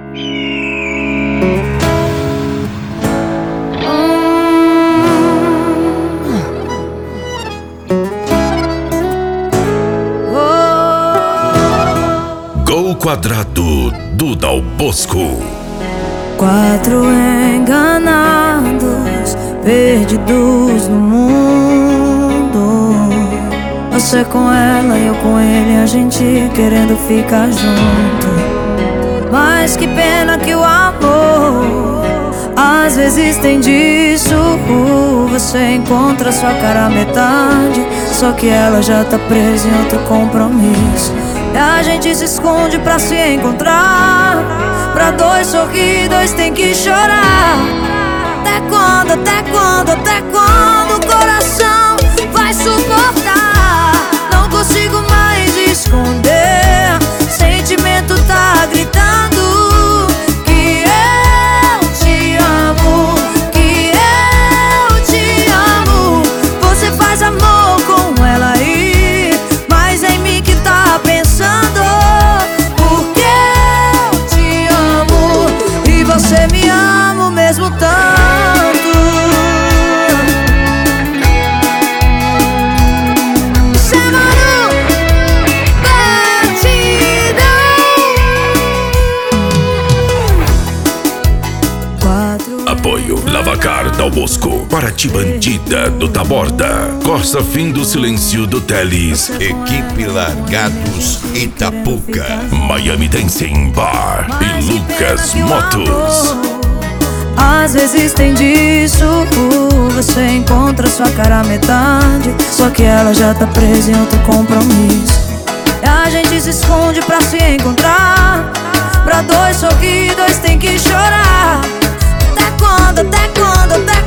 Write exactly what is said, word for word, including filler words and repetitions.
Gol Quadrado do Dal Bosco. Quatro enganados, perdidos no mundo. Você com ela e eu com ele, a gente querendo ficar junto. Mas que pena que o amor às vezes tem disso. Você encontra sua cara à metade, só que ela já tá presa em outro compromisso. E a gente se esconde pra se encontrar. Pra dois sorrir, dois tem que chorar. Até quando, até quando, até quando o coração vai suportar? Não consigo mais esconder, sentimento tá gritando que eu te amo, que eu te amo. Você faz amor com ela aí, mas é em mim que tá pensando. Porque eu te amo e você me ama o mesmo tanto. Apoio Lavacar Dal Bosco, Paraty Bandida do Taborda, Costa Fim do Silêncio do Teles, Equipe Largados Itapuca, Miami Dancing Bar e Lucas Motos. Às vezes tem disso, você encontra sua cara à metade, só que ela já tá presa em outro compromisso. E a gente se esconde pra se encontrar. Pra dois sorrir, dois tem que chorar. Até quando, até quando, até